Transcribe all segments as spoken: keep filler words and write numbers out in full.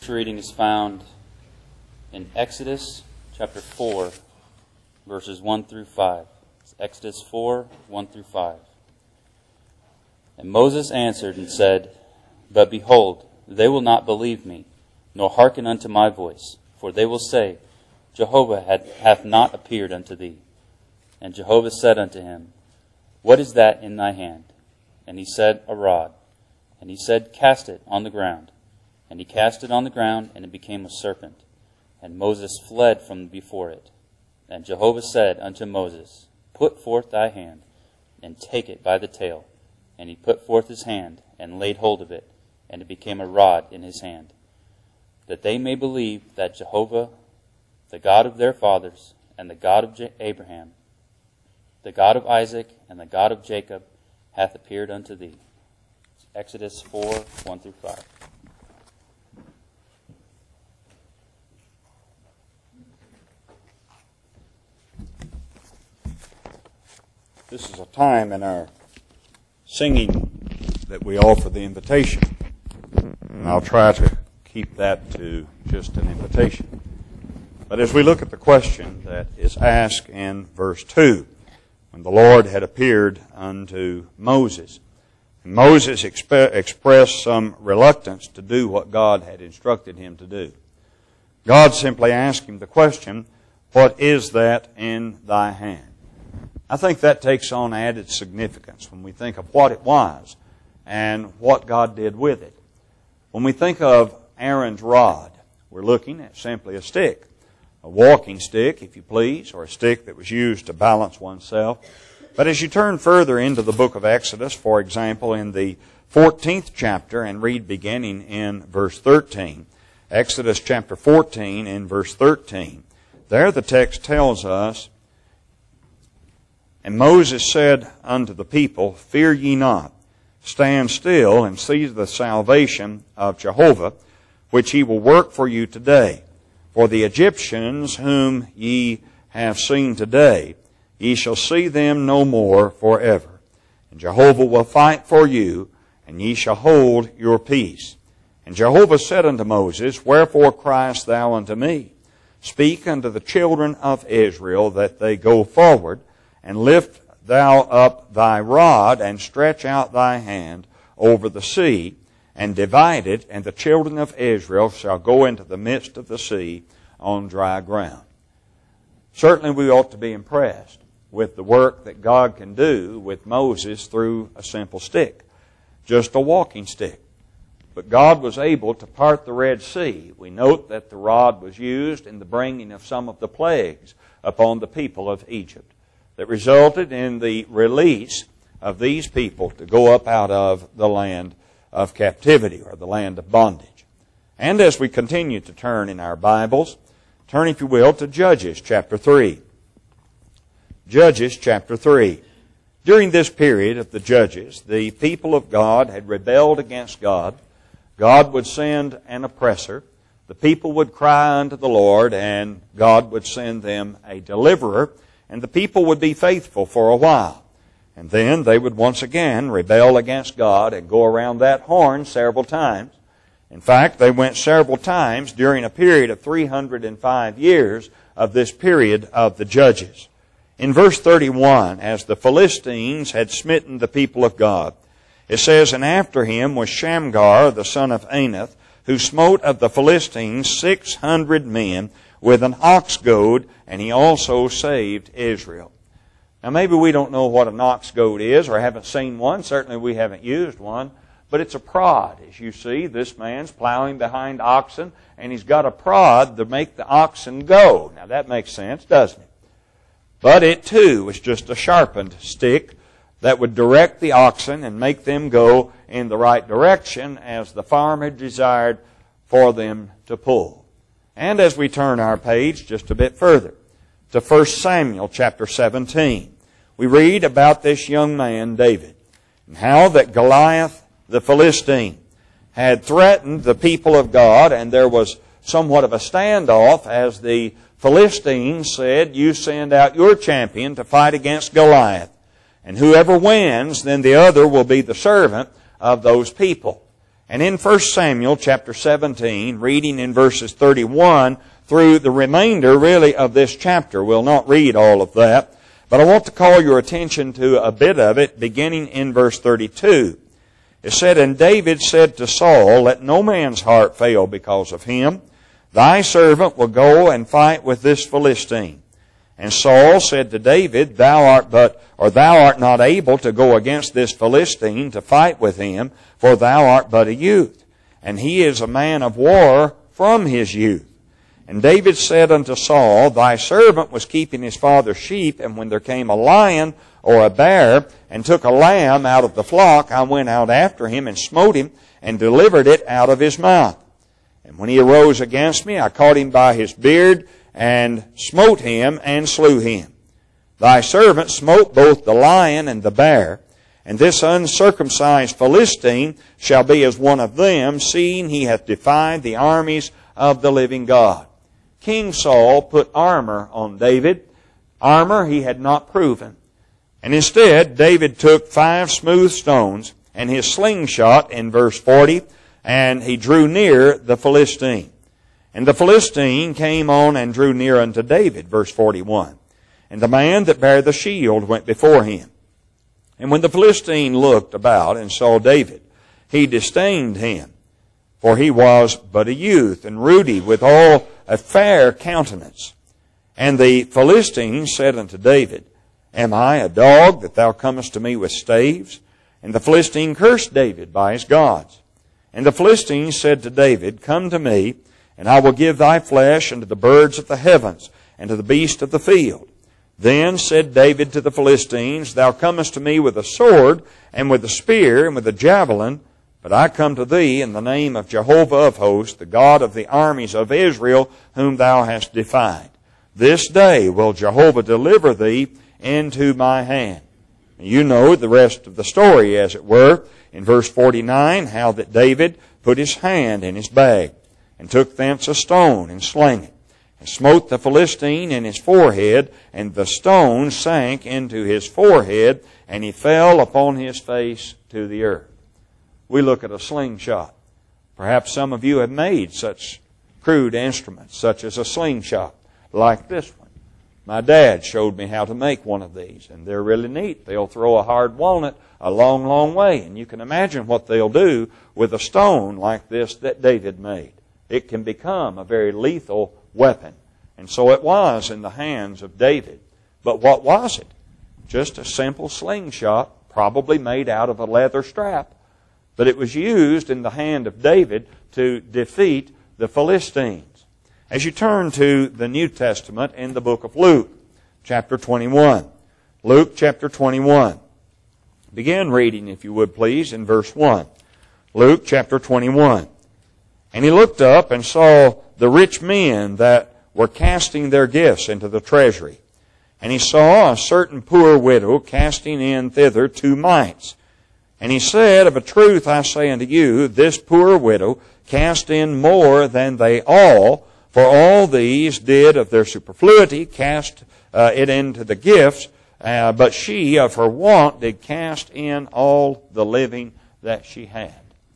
Scripture reading is found in Exodus chapter four, verses one through five. It's Exodus four, one through five. And Moses answered and said, But behold, they will not believe me, nor hearken unto my voice. For they will say, Jehovah had, hath not appeared unto thee. And Jehovah said unto him, What is that in thy hand? And he said, A rod. And he said, Cast it on the ground. And he cast it on the ground, and it became a serpent. And Moses fled from before it. And Jehovah said unto Moses, Put forth thy hand, and take it by the tail. And he put forth his hand, and laid hold of it, and it became a rod in his hand, that they may believe that Jehovah, the God of their fathers, and the God of Abraham, the God of Isaac, and the God of Jacob, hath appeared unto thee. Exodus four, one through five. This is a time in our singing that we offer the invitation. And I'll try to keep that to just an invitation. But as we look at the question that is asked in verse two, when the Lord had appeared unto Moses, and Moses exp- expressed some reluctance to do what God had instructed him to do. God simply asked him the question, What is that in thy hand? I think that takes on added significance when we think of what it was and what God did with it. When we think of Aaron's rod, we're looking at simply a stick, a walking stick, if you please, or a stick that was used to balance oneself. But as you turn further into the book of Exodus, for example, in the fourteenth chapter, and read beginning in verse thirteen, Exodus chapter fourteen and verse thirteen, there the text tells us, And Moses said unto the people, Fear ye not, stand still and see the salvation of Jehovah, which he will work for you today. For the Egyptians whom ye have seen today, ye shall see them no more forever. And Jehovah will fight for you, and ye shall hold your peace. And Jehovah said unto Moses, Wherefore criest thou unto me? Speak unto the children of Israel that they go forward, and lift thou up thy rod, and stretch out thy hand over the sea, and divide it, and the children of Israel shall go into the midst of the sea on dry ground. Certainly we ought to be impressed with the work that God can do with Moses through a simple stick, just a walking stick. But God was able to part the Red Sea. We note that the rod was used in the bringing of some of the plagues upon the people of Egypt, that resulted in the release of these people to go up out of the land of captivity, or the land of bondage. And as we continue to turn in our Bibles, turn, if you will, to Judges chapter three. Judges chapter three. During this period of the Judges, the people of God had rebelled against God. God would send an oppressor. The people would cry unto the Lord, and God would send them a deliverer, and the people would be faithful for a while. And then they would once again rebel against God and go around that horn several times. In fact, they went several times during a period of three hundred five years of this period of the Judges. In verse thirty-one, as the Philistines had smitten the people of God, it says, And after him was Shamgar, the son of Anath, who smote of the Philistines six hundred men with an ox goad, and he also saved Israel. Now maybe we don't know what an ox goad is, or haven't seen one. Certainly we haven't used one. But it's a prod. As you see, this man's plowing behind oxen, and he's got a prod to make the oxen go. Now that makes sense, doesn't it? But it too was just a sharpened stick that would direct the oxen and make them go in the right direction as the farmer desired for them to pull. And as we turn our page just a bit further to First Samuel chapter seventeen, we read about this young man, David, and how that Goliath the Philistine had threatened the people of God, and there was somewhat of a standoff as the Philistines said, You send out your champion to fight against Goliath, and whoever wins, then the other will be the servant of those people. And in First Samuel chapter seventeen, reading in verses thirty-one through the remainder really of this chapter, we'll not read all of that, but I want to call your attention to a bit of it beginning in verse thirty-two. It said, And David said to Saul, Let no man's heart fail because of him. Thy servant will go and fight with this Philistine. And Saul said to David, Thou art but, or thou art not able to go against this Philistine to fight with him, for thou art but a youth, and he is a man of war from his youth. And David said unto Saul, Thy servant was keeping his father's sheep, and when there came a lion or a bear, and took a lamb out of the flock, I went out after him, and smote him, and delivered it out of his mouth. And when he arose against me, I caught him by his beard, and smote him, and slew him. Thy servant smote both the lion and the bear, and this uncircumcised Philistine shall be as one of them, seeing he hath defied the armies of the living God. King Saul put armor on David, armor he had not proven. And instead, David took five smooth stones and his slingshot in verse forty, and he drew near the Philistine. And the Philistine came on and drew near unto David, verse forty-one. And the man that bare the shield went before him. And when the Philistine looked about and saw David, he disdained him, for he was but a youth, and ruddy withal a fair countenance. And the Philistine said unto David, Am I a dog that thou comest to me with staves? And the Philistine cursed David by his gods. And the Philistine said to David, Come to me, and I will give thy flesh unto the birds of the heavens, and to the beasts of the field. Then said David to the Philistines, Thou comest to me with a sword, and with a spear, and with a javelin, but I come to thee in the name of Jehovah of hosts, the God of the armies of Israel, whom thou hast defied. This day will Jehovah deliver thee into my hand. You know the rest of the story, as it were, in verse forty-nine, how that David put his hand in his bag, and took thence a stone, and slang it, and smote the Philistine in his forehead, and the stone sank into his forehead, and he fell upon his face to the earth. We look at a slingshot. Perhaps some of you have made such crude instruments, such as a slingshot, like this one. My dad showed me how to make one of these, and they're really neat. They'll throw a hard walnut a long, long way, and you can imagine what they'll do with a stone like this that David made. It can become a very lethal weapon. And so it was in the hands of David. But what was it? Just a simple slingshot, probably made out of a leather strap. But it was used in the hand of David to defeat the Philistines. As you turn to the New Testament in the book of Luke, chapter twenty-one. Luke chapter twenty-one. Begin reading, if you would please, in verse one. Luke chapter twenty-one. And he looked up and saw the rich men that were casting their gifts into the treasury. And he saw a certain poor widow casting in thither two mites. And he said, Of a truth I say unto you, this poor widow cast in more than they all, for all these did of their superfluity cast uh, it into the gifts, uh, but she of her want did cast in all the living that she had.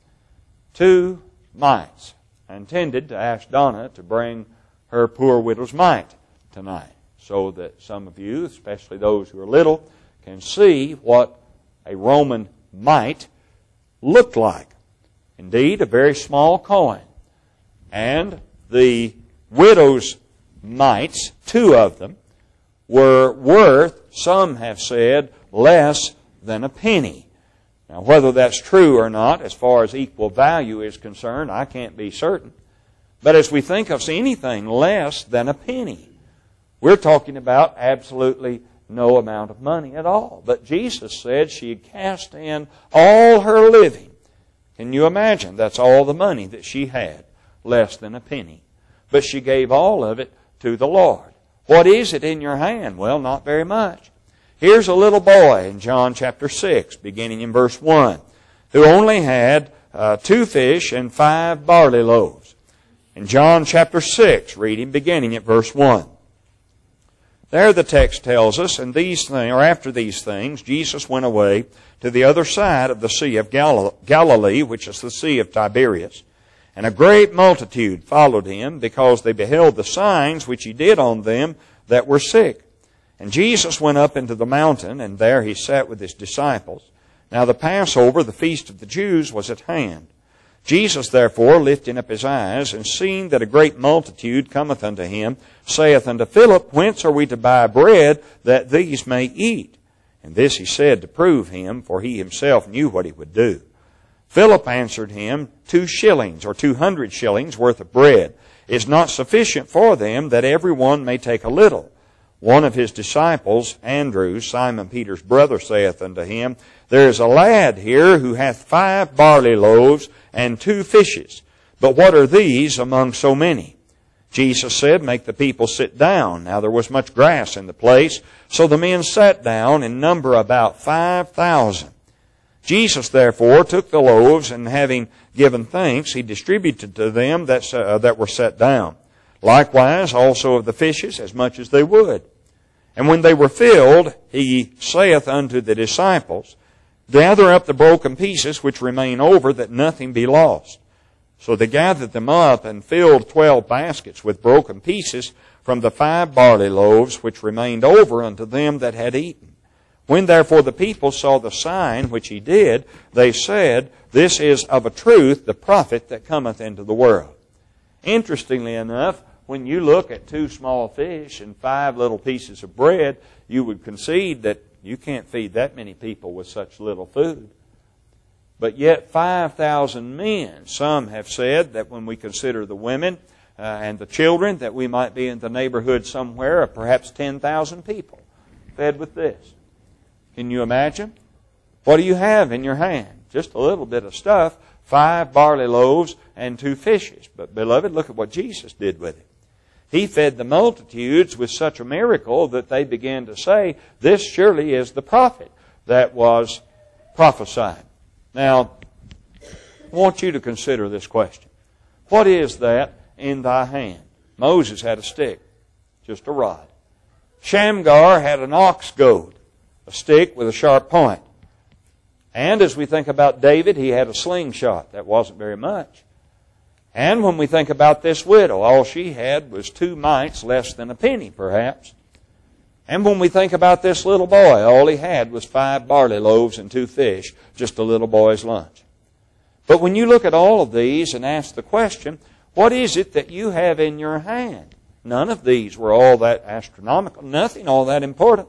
Two mites. I intended to ask Donna to bring her poor widow's mite tonight, so that some of you, especially those who are little, can see what a Roman mite looked like. Indeed, a very small coin. And the widow's mites, two of them, were worth, some have said, less than a penny. Now, whether that's true or not, as far as equal value is concerned, I can't be certain. But as we think of anything less than a penny, we're talking about absolutely no amount of money at all. But Jesus said she had cast in all her living. Can you imagine? That's all the money that she had, less than a penny. But she gave all of it to the Lord. What is it in your hand? Well, not very much. Here's a little boy in John chapter six, beginning in verse one, who only had uh, two fish and five barley loaves. In John chapter six, reading beginning at verse one. There the text tells us, and these things, or after these things, Jesus went away to the other side of the Sea of Gal- Galilee, which is the Sea of Tiberias. And a great multitude followed him, because they beheld the signs which he did on them that were sick. And Jesus went up into the mountain, and there he sat with his disciples. Now the Passover, the feast of the Jews, was at hand. Jesus therefore, lifting up his eyes, and seeing that a great multitude cometh unto him, saith unto Philip, Whence are we to buy bread, that these may eat? And this he said to prove him, for he himself knew what he would do. Philip answered him, Two shillings, or two hundred shillings worth of bread, is not sufficient for them, that every one may take a little. One of his disciples, Andrew, Simon Peter's brother, saith unto him, There is a lad here who hath five barley loaves and two fishes. But what are these among so many? Jesus said, Make the people sit down. Now there was much grass in the place, so the men sat down, in number about five thousand. Jesus therefore took the loaves, and having given thanks, he distributed to them that, uh, that were set down. Likewise also of the fishes, as much as they would. And when they were filled, he saith unto the disciples, Gather up the broken pieces which remain over, that nothing be lost. So they gathered them up, and filled twelve baskets with broken pieces from the five barley loaves which remained over unto them that had eaten. When therefore the people saw the sign which he did, they said, This is of a truth the prophet that cometh into the world. Interestingly enough, when you look at two small fish and five little pieces of bread, you would concede that you can't feed that many people with such little food. But yet five thousand men, some have said that when we consider the women uh, and the children, that we might be in the neighborhood somewhere of perhaps ten thousand people fed with this. Can you imagine? What do you have in your hand? Just a little bit of stuff, five barley loaves and two fishes. But beloved, look at what Jesus did with it. He fed the multitudes with such a miracle that they began to say, This surely is the prophet that was prophesied. Now, I want you to consider this question. What is that in thy hand? Moses had a stick, just a rod. Shamgar had an ox goad, a stick with a sharp point. And as we think about David, he had a slingshot. That wasn't very much. And when we think about this widow, all she had was two mites, less than a penny perhaps. And when we think about this little boy, all he had was five barley loaves and two fish, just a little boy's lunch. But when you look at all of these and ask the question, what is it that you have in your hand? None of these were all that astronomical, nothing all that important.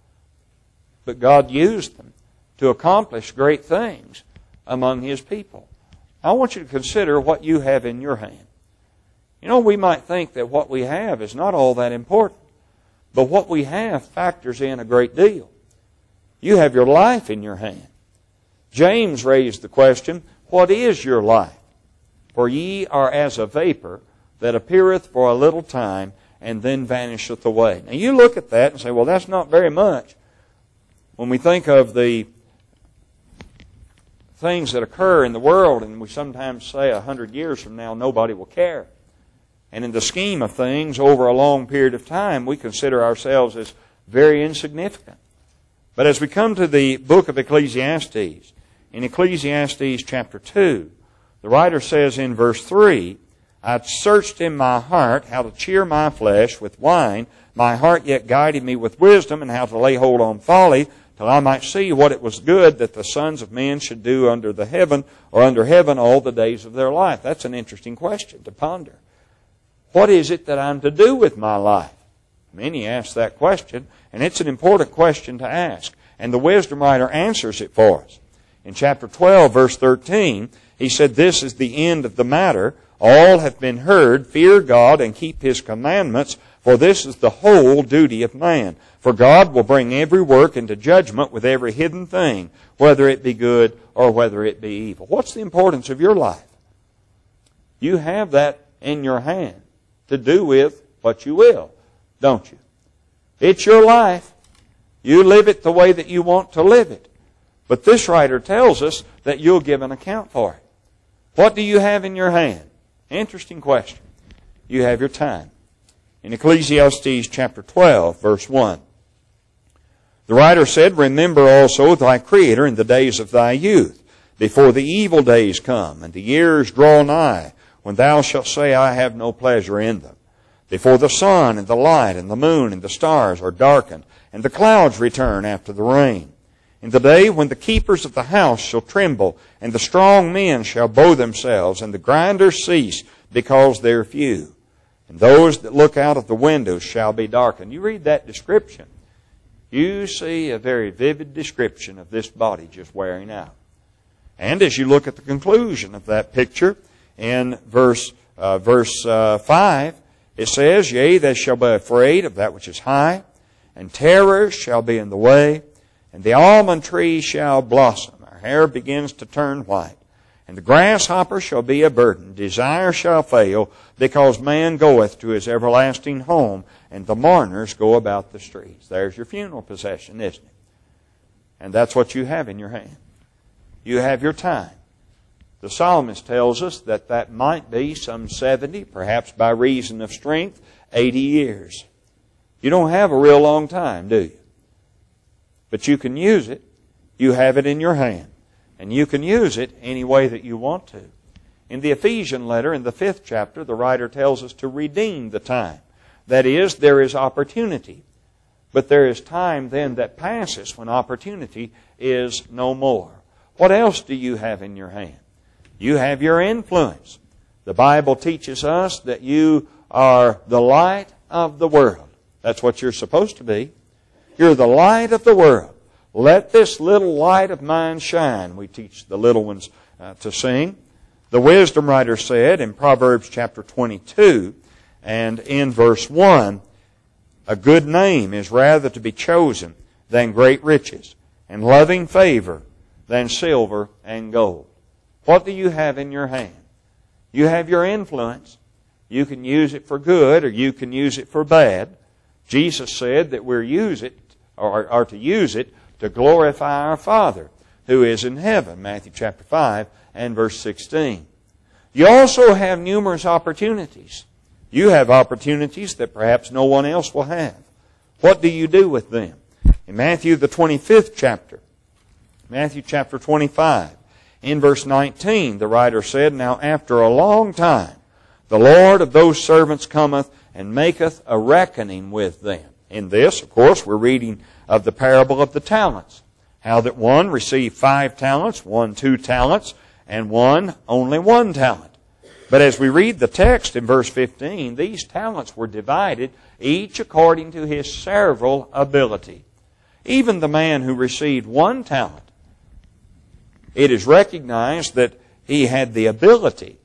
But God used them to accomplish great things among His people. I want you to consider what you have in your hand. You know, we might think that what we have is not all that important, but what we have factors in a great deal. You have your life in your hand. James raised the question, What is your life? For ye are as a vapor that appeareth for a little time, and then vanisheth away. Now you look at that and say, well, that's not very much. When we think of the things that occur in the world, and we sometimes say a hundred years from now nobody will care. And in the scheme of things, over a long period of time, we consider ourselves as very insignificant. But as we come to the book of Ecclesiastes, in Ecclesiastes chapter two, the writer says in verse three, I searched in my heart how to cheer my flesh with wine. My heart yet guided me with wisdom, and how to lay hold on folly, till I might see what it was good that the sons of men should do under the heaven, or under heaven all the days of their life. That's an interesting question to ponder. What is it that I'm to do with my life? Many ask that question, and it's an important question to ask. And the wisdom writer answers it for us. In chapter twelve, verse thirteen, he said, This is the end of the matter. All have been heard. Fear God and keep His commandments, for this is the whole duty of man. For God will bring every work into judgment with every hidden thing, whether it be good or whether it be evil. What's the importance of your life? You have that in your hand to do with what you will, don't you? It's your life. You live it the way that you want to live it. But this writer tells us that you'll give an account for it. What do you have in your hand? Interesting question. You have your time. in Ecclesiastes chapter twelve, verse one. The writer said, Remember also thy Creator in the days of thy youth, before the evil days come, and the years draw nigh, when thou shalt say, I have no pleasure in them. Before the sun and the light and the moon and the stars are darkened, and the clouds return after the rain. In the day when the keepers of the house shall tremble, and the strong men shall bow themselves, and the grinders cease, because they are few. And those that look out of the windows shall be darkened. You read that description, you see a very vivid description of this body just wearing out. And as you look at the conclusion of that picture, in verse uh, verse uh, five, it says, Yea, they shall be afraid of that which is high, and terrors shall be in the way, and the almond tree shall blossom. Our hair begins to turn white. And the grasshopper shall be a burden. Desire shall fail, because man goeth to his everlasting home, and the mourners go about the streets. There's your funeral procession, isn't it? And that's what you have in your hand. You have your time. The psalmist tells us that that might be some seventy, perhaps by reason of strength, eighty years. You don't have a real long time, do you? But you can use it. You have it in your hand. And you can use it any way that you want to. In the Ephesian letter, in the fifth chapter, the writer tells us to redeem the time. That is, there is opportunity. But there is time then that passes when opportunity is no more. What else do you have in your hand? You have your influence. The Bible teaches us that you are the light of the world. That's what you're supposed to be. You're the light of the world. Let this little light of mine shine. We teach the little ones uh, to sing. The wisdom writer said in Proverbs chapter twenty-two and in verse one, a good name is rather to be chosen than great riches, and loving favor than silver and gold. What do you have in your hand? You have your influence. You can use it for good or you can use it for bad. Jesus said that we're use it or are to use it to glorify our Father who is in heaven, Matthew chapter five and verse sixteen. You also have numerous opportunities. You have opportunities that perhaps no one else will have. What do you do with them? In Matthew the twenty-fifth chapter, Matthew chapter twenty-five, in verse nineteen, the writer said, Now after a long time, the Lord of those servants cometh and maketh a reckoning with them. In this, of course, we're reading of the parable of the talents. How that one received five talents, one two talents, and one only one talent. But as we read the text in verse fifteen, these talents were divided, each according to his several ability. Even the man who received one talent, it is recognized that he had the ability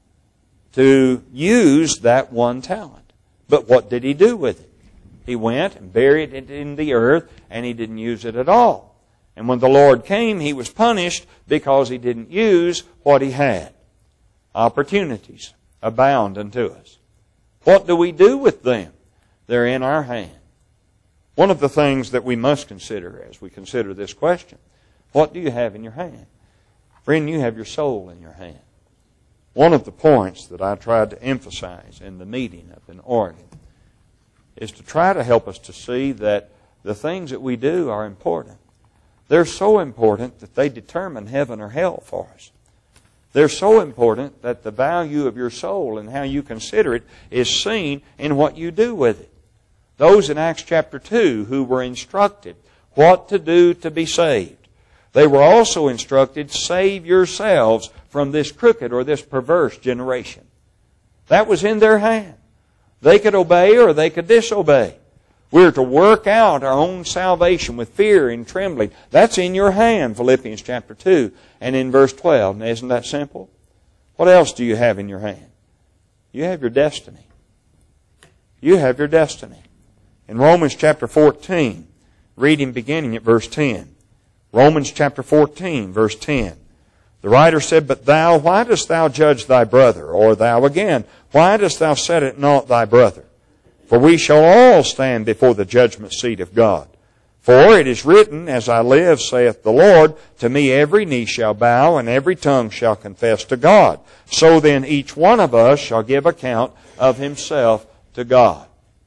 to use that one talent. But what did he do with it? He went and buried it in the earth, and he didn't use it at all. And when the Lord came, he was punished because he didn't use what he had. Opportunities abound unto us. What do we do with them? They're in our hand. One of the things that we must consider as we consider this question, what do you have in your hand? Friend, you have your soul in your hand. One of the points that I tried to emphasize in the meeting up in Oregon is to try to help us to see that the things that we do are important. They're so important that they determine heaven or hell for us. They're so important that the value of your soul and how you consider it is seen in what you do with it. Those in Acts chapter two who were instructed what to do to be saved, they were also instructed, save yourselves from this crooked or this perverse generation. That was in their hand. They could obey or they could disobey. We're to work out our own salvation with fear and trembling. That's in your hand, Philippians chapter two and in verse twelve. Now, isn't that simple? What else do you have in your hand? You have your destiny. You have your destiny. In Romans chapter fourteen, reading beginning at verse ten. Romans chapter fourteen, verse ten. The writer said, But thou, why dost thou judge thy brother? Or thou again, why dost thou set at naught thy brother? For we shall all stand before the judgment seat of God. For it is written, As I live, saith the Lord, to me every knee shall bow, and every tongue shall confess to God. So then each one of us shall give account of himself to God.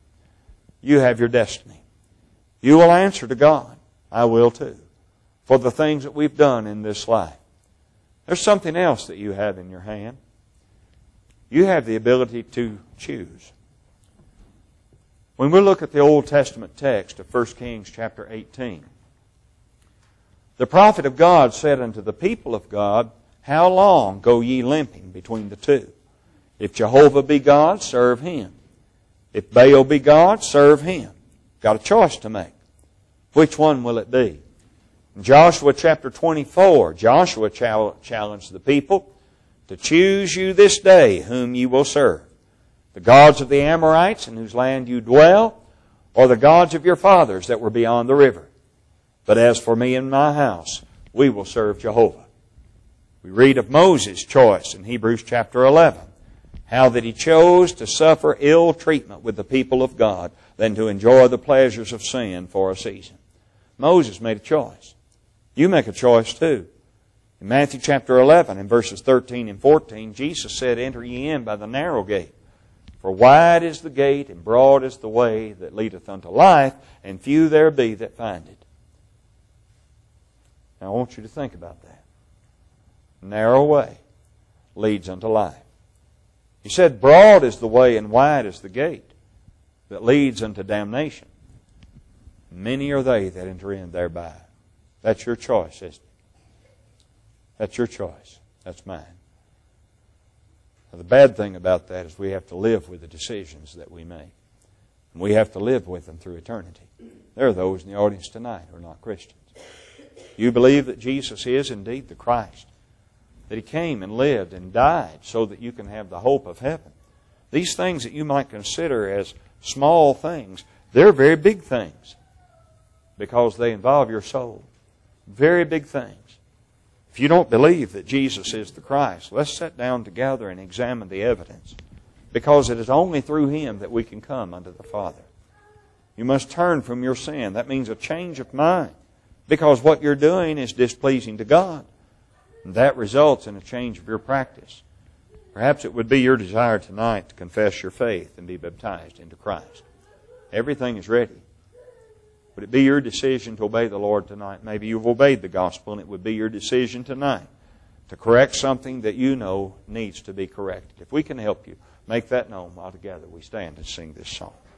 you have your destiny. You will answer to God. I will too. For the things that we've done in this life. There's something else that you have in your hand. You have the ability to choose. When we look at the Old Testament text of First Kings chapter eighteen, the prophet of God said unto the people of God, how long go ye limping between the two? If Jehovah be God, serve Him. If Baal be God, serve him. Got a choice to make. Which one will it be? In Joshua chapter twenty-four, Joshua challenged the people to choose you this day whom you will serve. The gods of the Amorites in whose land you dwell, or the gods of your fathers that were beyond the river. But as for me and my house, we will serve Jehovah. We read of Moses' choice in Hebrews chapter eleven. How that he chose to suffer ill treatment with the people of God than to enjoy the pleasures of sin for a season. Moses made a choice. You make a choice too. In Matthew chapter eleven, in verses thirteen and fourteen, Jesus said, enter ye in by the narrow gate. For wide is the gate, and broad is the way that leadeth unto life, and few there be that find it. Now I want you to think about that. Narrow way leads unto life. He said, broad is the way and wide is the gate that leads unto damnation. Many are they that enter in thereby. That's your choice, isn't it? That's your choice. That's mine. Now, the bad thing about that is we have to live with the decisions that we make. And we have to live with them through eternity. There are those in the audience tonight who are not Christians. You believe that Jesus is indeed the Christ. That He came and lived and died so that you can have the hope of heaven. These things that you might consider as small things, they're very big things because they involve your soul. Very big things. If you don't believe that Jesus is the Christ, let's sit down together and examine the evidence, because it is only through Him that we can come unto the Father. You must turn from your sin. That means a change of mind, because what you're doing is displeasing to God. And that results in a change of your practice. Perhaps it would be your desire tonight to confess your faith and be baptized into Christ. Everything is ready. Would it be your decision to obey the Lord tonight? Maybe you've obeyed the gospel, and it would be your decision tonight to correct something that you know needs to be corrected. If we can help you, make that known while together we stand and sing this song.